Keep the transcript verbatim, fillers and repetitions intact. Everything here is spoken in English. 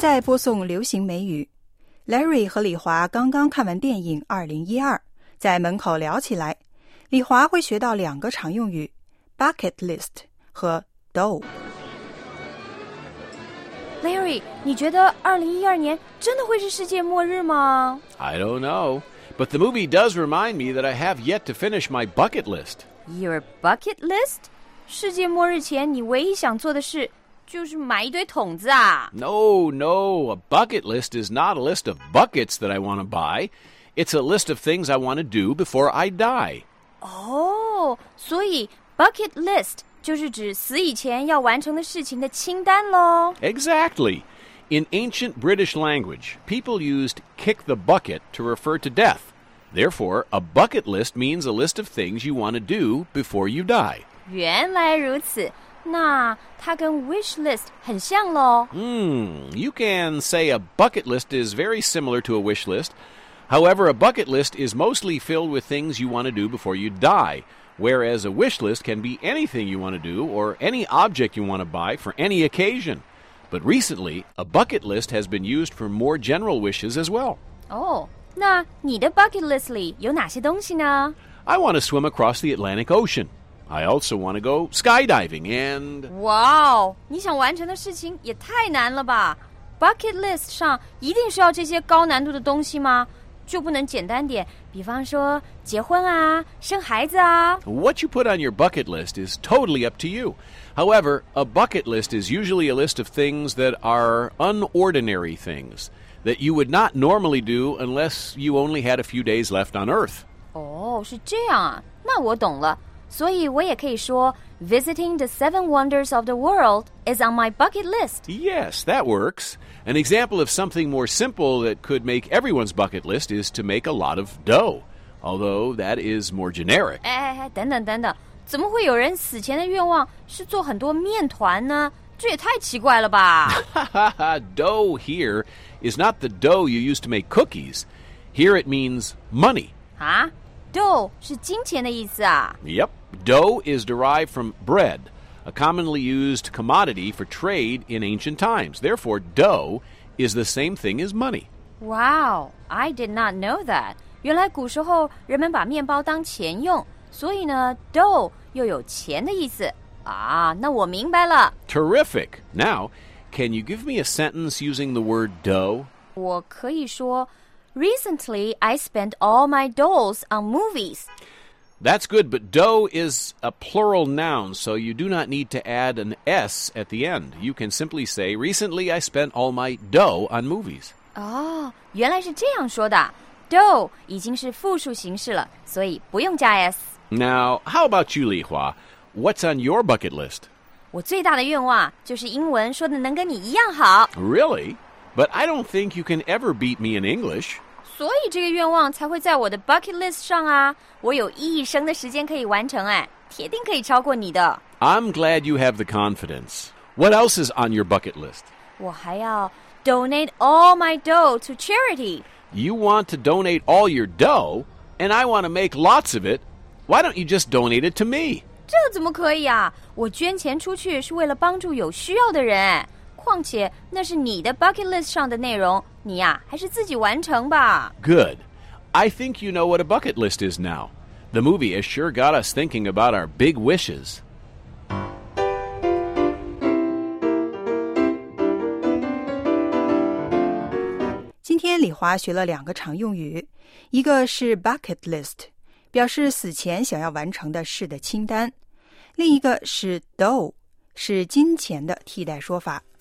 在播送流行美语。Larry 和李华刚刚看完电影二零一二，在门口聊起来。李华会学到两个常用语 bucket list 和 dough。Larry， 你觉得二零一二年真的会是世界末日吗？ I don't know, but the movie does remind me that I have yet to finish my bucket list. Your bucket list? 世界末日前你唯一想做的事就是买一堆桶子啊 No, no, a bucket list is not a list of buckets that I want to buy. It's a list of things I want to do before I die. 哦，所以 bucket list就是指死以前要完成的事情的清单咯。 Exactly. In ancient British language, people used kick the bucket to refer to death. Therefore, a bucket list means a list of things you want to do before you die. 原来如此，那它跟 wish list 很像咯。 Hmm, you can say a bucket list is very similar to a wish list. However, a bucket list is mostly filled with things you want to do before you die, whereas a wish list can be anything you want to do or any object you want to buy for any occasion. But recently, a bucket list has been used for more general wishes as well. 哦，那你的 bucket list 里有哪些东西呢？ I want to swim across the Atlantic Ocean. I also want to go skydiving and... 哇哦，你想完成的事情也太难了吧 ？bucket list 上一定需要这些高难度的东西吗？就不能简单点，比方说结婚啊，生孩子啊。 What you put on your bucket list is totally up to you. However, a bucket list is usually a list of things that are unordinary things that you would not normally do unless you only had a few days left on Earth. 哦，是这样啊，那我懂了。所以我也可以说 Visiting the seven wonders of the world is on my bucket list. Yes, that works. An example of something more simple that could make everyone's bucket list is to make a lot of dough, although that is more generic. 哎哎，等等等等，怎么会有人死前的愿望是做很多面团呢？这也太奇怪了吧 Dough here is not the dough you use to make cookies. Here it means money. 啊 dough 是金钱的意思啊 Yep. Dough is derived from bread, a commonly used commodity for trade in ancient times. Therefore, dough is the same thing as money. Wow, I did not know that. 原来古时候人们把面包当钱用，所以呢 dough 又有钱的意思啊，那我明白了 Terrific. Now, can you give me a sentence using the word dough? 我可以说 Recently, I spent all my doughs on movies. That's good, but dough is a plural noun, so you do not need to add an S at the end. You can simply say, recently I spent all my dough on movies. 哦，原来是这样说的 dough 已经是复数形式了，所以不用加 S。 Now, how about you, Li Hua? What's on your bucket list? 我最大的愿望就是英文说的能跟你一样好 Really? But I don't think you can ever beat me in English. 所以这个愿望才会在我的 bucket list 上啊，我有一生的时间可以完成，哎，铁定可以超过你的。 I'm glad you have the confidence. What else is on your bucket list? 我还要 donate all my dough to charity. You want to donate all your dough, and I want to make lots of it. Why don't you just donate it to me? 这怎么可以啊？我捐钱出去是为了帮助有需要的人，况且那是你的 bucket list 上的内容，你呀、啊、还是自己完成吧。 Good. I think you know what a bucket list is now. The movie has sure got us thinking about our big wishes. 今天李华学了两个常用语，一个是 bucket list， 表示死前想要完成的事的清单，另一个是 dough， 是金钱的替代说法。